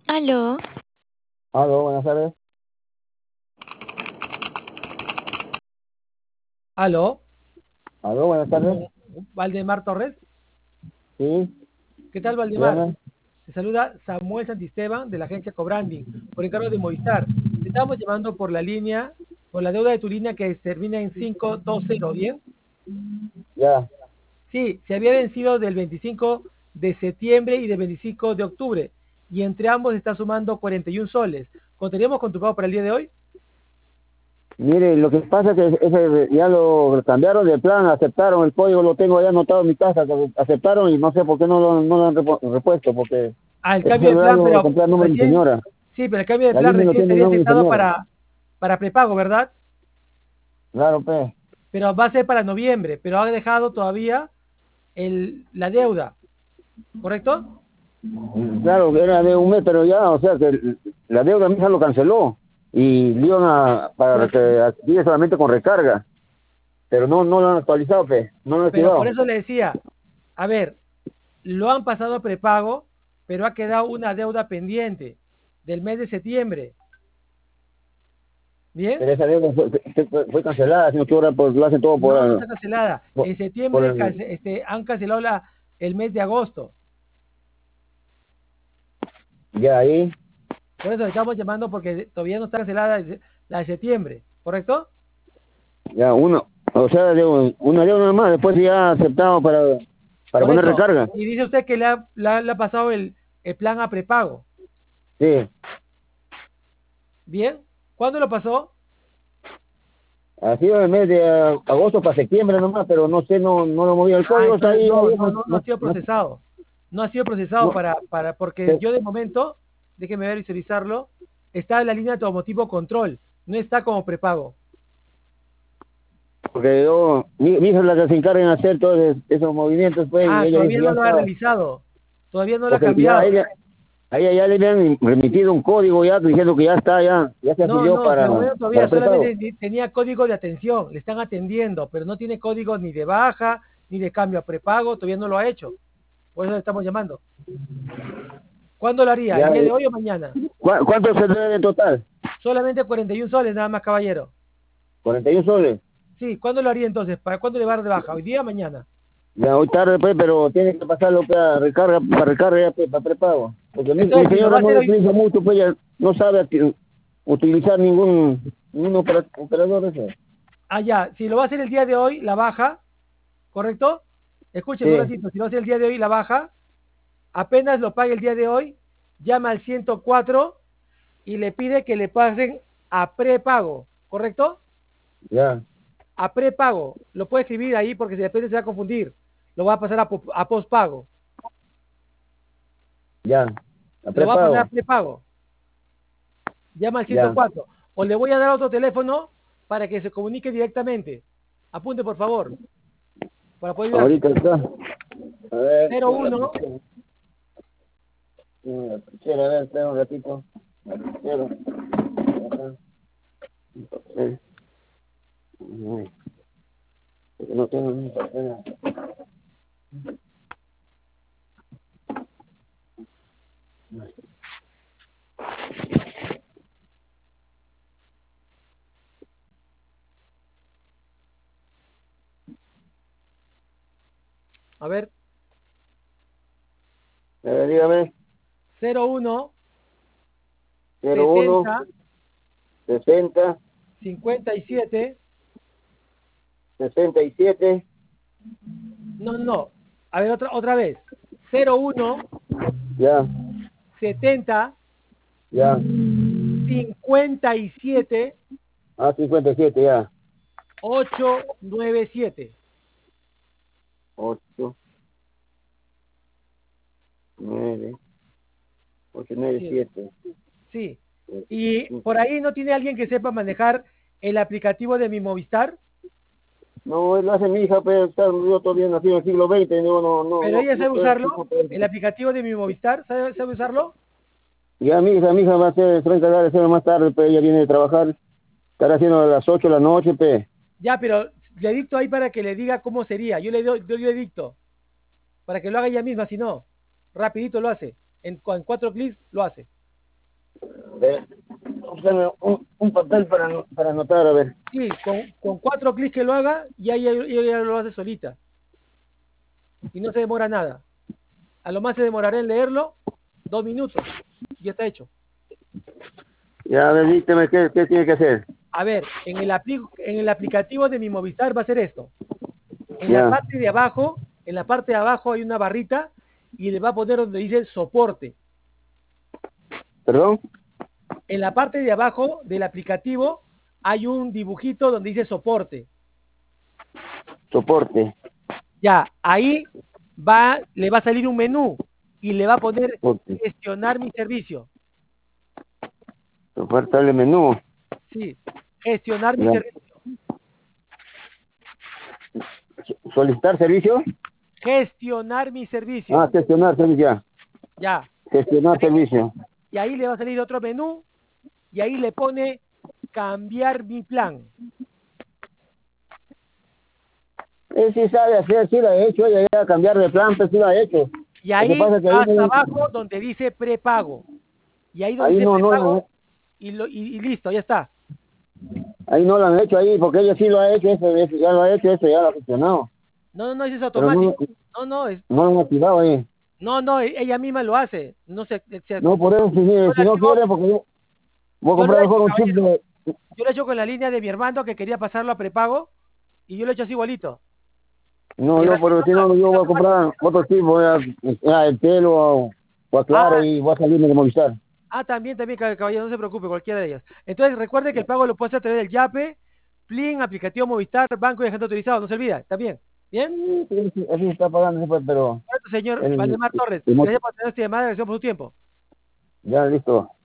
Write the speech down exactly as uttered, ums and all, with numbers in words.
Aló, Aló, buenas tardes. Aló, Aló, buenas tardes. con Valdemar Torres. Sí, ¿Qué tal, Valdemar? dígame. Te saluda Samuel Santisteban de la agencia Cobranding, por encargo de Movistar. Te estamos llamando por la línea, por la deuda de tu línea que termina en cinco dos cero, ¿bien? Ya. Sí, se había vencido del veinticinco de septiembre y del veinticinco de octubre, y entre ambos está sumando cuarenta y uno soles. ¿Contaríamos con tu pago para el día de hoy? Mire, lo que pasa es que ese ya lo cambiaron de plan, aceptaron el código, lo tengo ya anotado en mi casa, que aceptaron y no sé por qué no lo, no lo han repu- repuesto, porque Al ese cambio de celular plan, lo pero compré a nombre de mi recién, señora. sí, pero el cambio de La plan línea lo recién tiene el estaría nombre de mi aceptado señora. para, para prepago, ¿verdad? Claro, pues. Pero va a ser para noviembre, pero ha dejado todavía el, la deuda, ¿correcto? Claro, que era de un mes, pero ya, o sea, que la deuda misma lo canceló y le iban a, para Pero, que active solamente con recarga, pero no, no lo han actualizado, pues, no lo han pero por activado. eso le decía, a ver, lo han pasado a prepago, pero ha quedado una deuda pendiente del mes de septiembre. ¿Bien? Pero esa deuda fue, fue- fue cancelada, sino que ahora pues, lo hacen todo No, no por, está cancelada. por, En por septiembre el... cance- este, han cancelado la, el mes de agosto. Ya ahí, Por eso le estamos llamando porque todavía no está cancelada la de septiembre, ¿correcto? ya uno, o sea, deuda, una deuda nada más, después ya aceptado para, para Por poner eso. recarga. Y dice usted que le ha, le ha- le ha pasado el, el plan a prepago. Sí, ¿Bien? ¿Cuándo lo pasó? ha sido el mes de ah, agosto para septiembre nomás, pero no sé, no, no lo moví el Ah, código, está entonces ahí, no, ahí no, no, no, no ha no, sido no, procesado. No ha sido procesado no, para, para, porque eh, yo de momento, déjeme ver visualizarlo, está en la línea de automotivo control, no está como prepago. porque yo, mi, mi hija es la que se encarga en hacer todos es- esos movimientos, pues, y Ah, ella dice, todavía ya no lo ha está, realizado, todavía no lo ha porque ya a cambiado. ella, a ella ya le habían remitido un código ya diciendo que ya está, ya, ya se No, afilió no, de para, momento todavía para prepago. solamente tenía código de atención, le están atendiendo, pero no tiene código ni de baja, ni de cambio a prepago, todavía no lo ha hecho. Por eso le estamos llamando. ¿Cuándo lo haría? ¿El Ya, día de hoy o mañana? ¿cu- ¿cuánto se debe en total? Solamente cuarenta y uno soles, nada más, caballero. Cuarenta y uno soles. Sí, ¿cuándo lo haría entonces? ¿Para cuándo le va a dar de baja? ¿Hoy día o mañana? Ya hoy tarde, pues, pero tiene que pasarlo para recarga, para recarga, ya, pues, para prepago. Porque mi, mi Entonces, si lo va señora a no hacer le hoy, utiliza mucho, pues ella no sabe ati- utilizar ningún, ningún opera- operador de eso. ah, ya, si lo va a hacer el día de hoy, la baja, ¿correcto? Escúcheme un Sí, ratito, si lo va a hacer el día de hoy, la baja, apenas lo pague el día de hoy, llama al ciento cuatro y le pide que le pasen a prepago, ¿correcto? ya, A prepago. Lo puede escribir ahí porque de repente se va a confundir. Lo va a pasar a, a postpago. ya, a Lo va a pasar a prepago, prepago. Llama al ciento ya. cuatro. O le voy a dar otro teléfono para que se comunique directamente. Apunte, por favor, para poder ayudarle. Ahorita está. A ver, cero tengo la uno lapicera. Tengo la lapicera, a ver, espera un ratito. Lapicera. Acá. Un papel. Ay, porque no tengo ni papel. a ver, A ver, dígame. cero uno Cero uno setenta sesenta cincuenta y siete. sesenta y siete. No, no, no. A ver, otra, otra vez. cero uno Ya, setenta ya. cincuenta y siete Ah, cincuenta y siete, ya. ochocientos noventa y siete. Ocho, nueve, ocho, nueve, Sí, siete. sí. Y por ahí no tiene alguien que sepa manejar el aplicativo de mi Movistar, No, él lo hace mi hija, pero está, yo todavía nací en el siglo veinte, no, no, no, pero no, ella no sabe puedo, usarlo, no puedo. el aplicativo de mi Movistar, ¿sabe, sabe usarlo? Ya mi hija, mi hija va a ser, se va a encargar de hacerlo más tarde, pero ella viene de trabajar, estará haciendo a las ocho de la noche, pe. Ya, pero le dicto ahí para que le diga cómo sería. Yo le doy, yo le dicto para que lo haga ella misma, si no, rapidito lo hace. En, en cuatro clics lo hace. ver, búscame un, un papel para, para anotar, a ver. Sí, con, con cuatro clics que lo haga, ya, ya, ya, ya lo hace solita. Y no se demora nada. A lo más se demorará en leerlo dos minutos. Ya está hecho. Ya, a ver, dígame qué, qué tiene que hacer. A ver, en el, apli en el aplicativo de mi Movistar va a ser esto. En la Ya, parte de abajo, en la parte de abajo hay una barrita y le va a poner donde dice soporte. ¿perdón? En la parte de abajo del aplicativo hay un dibujito donde dice soporte. Soporte. Ya, ahí va, le va a salir un menú y le va a poner Soporte. gestionar mi servicio. Soporte el menú. Sí, gestionar mi Ya. servicio. ¿Solicitar servicio? Gestionar mi servicio. Ah, gestionar servicio, ya. Ya. Gestionar servicio. Y ahí le va a salir otro menú y ahí le pone cambiar mi plan. Él sí sabe hacer, sí lo ha hecho, ella ya cambiar de plan, pues sí lo ha hecho. Y Lo que ahí pasa es que ahí, hasta no- abajo donde dice prepago. Y ahí donde ahí dice no, no, lo han- prepago y, lo, y, y listo, ya está. ahí no lo han hecho ahí, porque ella sí lo ha hecho, eso, eso ya lo ha hecho, eso ya lo ha gestionado. No, no, no, eso es Pero no, automático. No, no, es, no lo han activado ahí. no, no, e- ella misma lo hace. No sé, se, No, por eso, si, yo si la no activo, quiere, porque yo voy a yo lo comprar he mejor hecho, un chip caballero. de... Yo lo he hecho con la línea de mi hermano que quería pasarlo a prepago y yo lo he hecho así igualito. No, Y yo, rápido, pero si no, yo es voy a automático. comprar otro chip, voy a, a Entel o, o a Claro Ah, y voy a salirme de Movistar. ah, también, también, cab- caballero, no se preocupe, cualquiera de ellas. Entonces, recuerde que el pago lo puede hacer a través del Yape, Plin, aplicativo Movistar, banco y agente autorizado, no se olvida, ¿está bien? ¿Bien? Sí, sí, sí, así está pagando, sí, pues, pero Bueno, señor el, Valdemar Torres, el, gracias por tener esta llamada, gracias por su tiempo. ya listo.